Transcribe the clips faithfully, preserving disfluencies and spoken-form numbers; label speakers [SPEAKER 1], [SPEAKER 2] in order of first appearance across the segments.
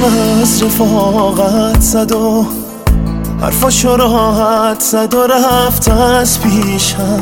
[SPEAKER 1] از رفاقت زد و حرفاشو راحت زد و رفت از پیشم،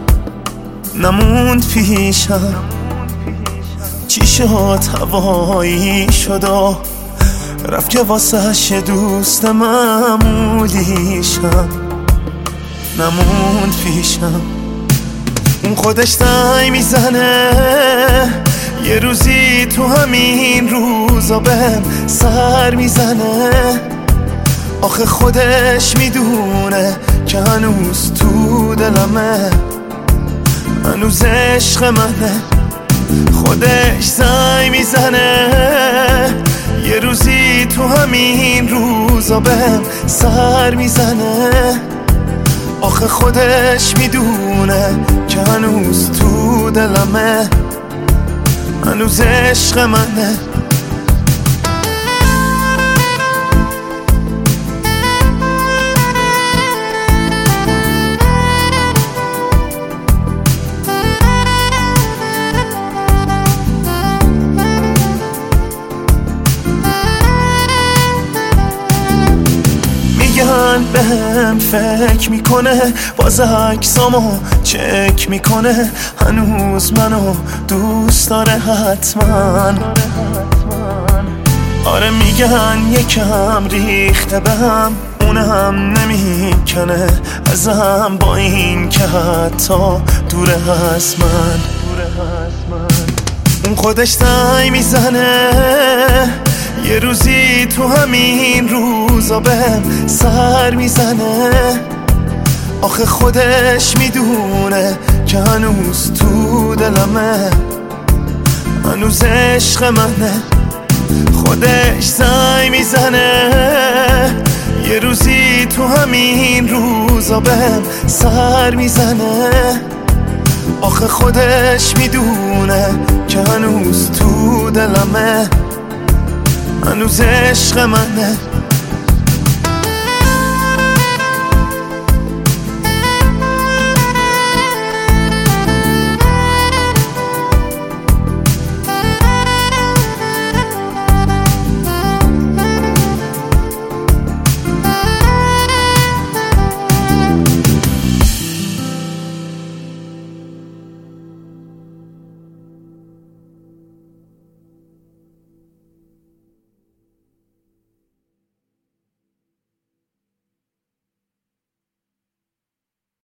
[SPEAKER 1] نموند پیشم. چی شد هوایی شد و رفت که واسهش دوست معمولیشم، نموند پیشم. اون خودش دای میزنه یه روزی تو همین روزا بهم سر میزنه. آخه خودش میدونه که هنوز تو دلمه، هنوز عشق منه. خودش زنگ میزنه یه روزی تو همین روزا بهم سر میزنه. آخه خودش میدونه که هنوز تو دلمه، هنوز عشق منه. میگن بهم فکر میکنه، باز عکسامو چک میکنه، هنوز منو دوست داره حتما. آره میگن یکم ریخته بهم، اونم نمیکنه ازم، با این که حتی دوره از من. اون خودش دای میزنه یه روزی تو همین روزا بهم سر میزنه. آخه خودش میدونه که هنوز تو دلمه، هنوز عشق منه. خودش زنگ میزنه یه روزی تو همین روزا بهم سر میزنه. آخه خودش میدونه که هنوز تو دلمه، هنوز عشق منه.